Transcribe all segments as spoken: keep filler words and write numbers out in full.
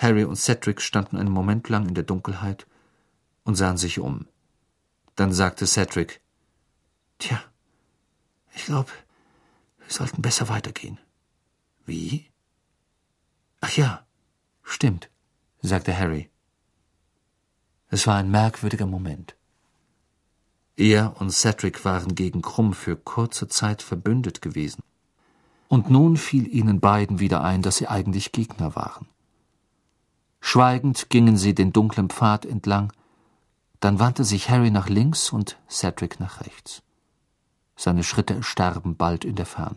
Harry und Cedric standen einen Moment lang in der Dunkelheit und sahen sich um. Dann sagte Cedric: »Tja, ich glaube, wir sollten besser weitergehen.« »Wie?« »Ach ja, stimmt«, sagte Harry. Es war ein merkwürdiger Moment. Er und Cedric waren gegen Krumm für kurze Zeit verbündet gewesen. Und nun fiel ihnen beiden wieder ein, dass sie eigentlich Gegner waren. Schweigend gingen sie den dunklen Pfad entlang, dann wandte sich Harry nach links und Cedric nach rechts. Seine Schritte erstarben bald in der Ferne.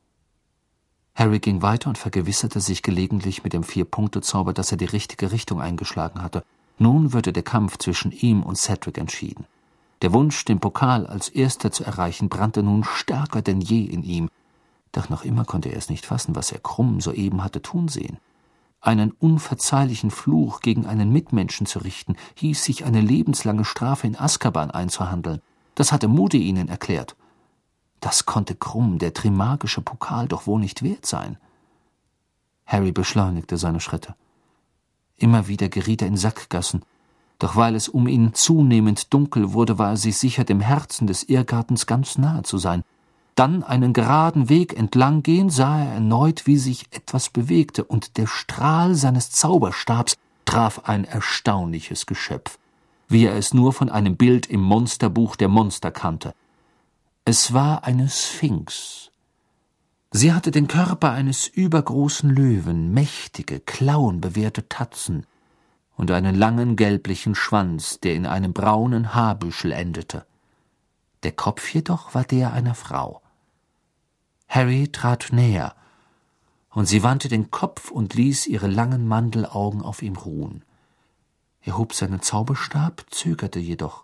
Harry ging weiter und vergewisserte sich gelegentlich mit dem Vier-Punkte-Zauber, dass er die richtige Richtung eingeschlagen hatte. Nun würde der Kampf zwischen ihm und Cedric entschieden. Der Wunsch, den Pokal als Erster zu erreichen, brannte nun stärker denn je in ihm. Doch noch immer konnte er es nicht fassen, was er Krumm soeben hatte tun sehen. Einen unverzeihlichen Fluch gegen einen Mitmenschen zu richten, hieß sich eine lebenslange Strafe in Azkaban einzuhandeln. Das hatte Moody ihnen erklärt. Das konnte Krumm, der trimagische Pokal, doch wohl nicht wert sein. Harry beschleunigte seine Schritte. Immer wieder geriet er in Sackgassen, doch weil es um ihn zunehmend dunkel wurde, war er sich sicher, dem Herzen des Irrgartens ganz nahe zu sein. Dann einen geraden Weg entlang gehen, sah er erneut, wie sich etwas bewegte, und der Strahl seines Zauberstabs traf ein erstaunliches Geschöpf, wie er es nur von einem Bild im Monsterbuch der Monster kannte. Es war eine Sphinx. Sie hatte den Körper eines übergroßen Löwen, mächtige, klauenbewehrte Tatzen und einen langen gelblichen Schwanz, der in einem braunen Haarbüschel endete. Der Kopf jedoch war der einer Frau. Harry trat näher, und sie wandte den Kopf und ließ ihre langen Mandelaugen auf ihm ruhen. Er hob seinen Zauberstab, zögerte jedoch.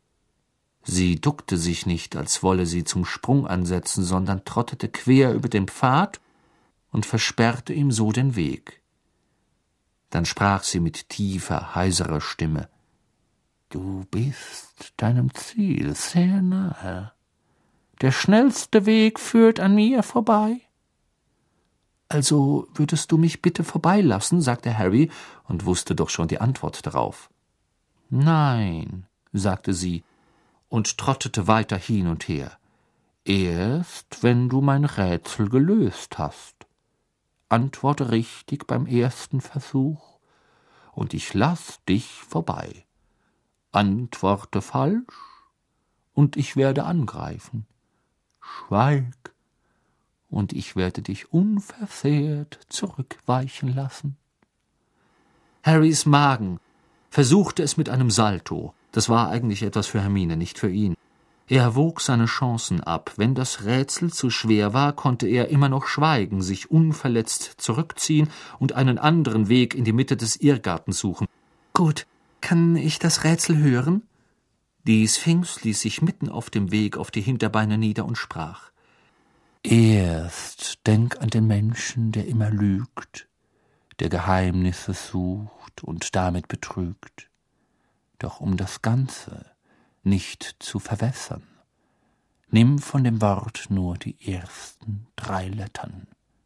Sie duckte sich nicht, als wolle sie zum Sprung ansetzen, sondern trottete quer über den Pfad und versperrte ihm so den Weg. Dann sprach sie mit tiefer, heiserer Stimme: »Du bist deinem Ziel sehr nahe. Der schnellste Weg führt an mir vorbei.« »Also würdest du mich bitte vorbeilassen?« sagte Harry und wusste doch schon die Antwort darauf. »Nein«, sagte sie und trottete weiter hin und her. »Erst, wenn du mein Rätsel gelöst hast. Antworte richtig beim ersten Versuch, und ich lass dich vorbei. Antworte falsch, und ich werde angreifen. Schweig, und ich werde dich unversehrt zurückweichen lassen.« Harrys Magen versuchte es mit einem Salto. Das war eigentlich etwas für Hermine, nicht für ihn. Er wog seine Chancen ab. Wenn das Rätsel zu schwer war, konnte er immer noch schweigen, sich unverletzt zurückziehen und einen anderen Weg in die Mitte des Irrgartens suchen. »Gut, kann ich das Rätsel hören?« Die Sphinx ließ sich mitten auf dem Weg auf die Hinterbeine nieder und sprach: »Erst denk an den Menschen, der immer lügt, der Geheimnisse sucht und damit betrügt. Doch um das Ganze nicht zu verwässern, nimm von dem Wort nur die ersten drei Lettern.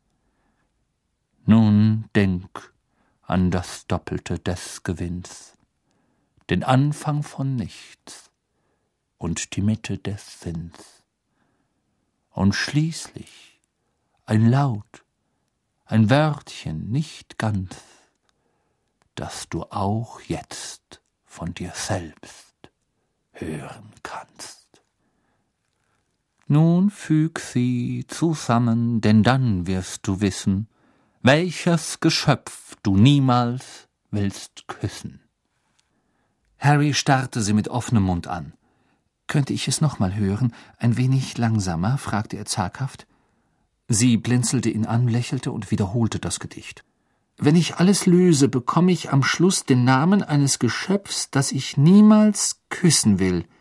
Nun denk an das Doppelte des Gewinns, den Anfang von nichts und die Mitte des Sinns. Und schließlich ein Laut, ein Wörtchen nicht ganz, das du auch jetzt von dir selbst hören kannst. Nun füg sie zusammen, denn dann wirst du wissen, welches Geschöpf du niemals willst küssen.« Harry starrte sie mit offenem Mund an. »Könnte ich es noch mal hören, ein wenig langsamer?« fragte er zaghaft. Sie blinzelte ihn an, lächelte und wiederholte das Gedicht. »Wenn ich alles löse, bekomme ich am Schluss den Namen eines Geschöpfs, das ich niemals küssen will.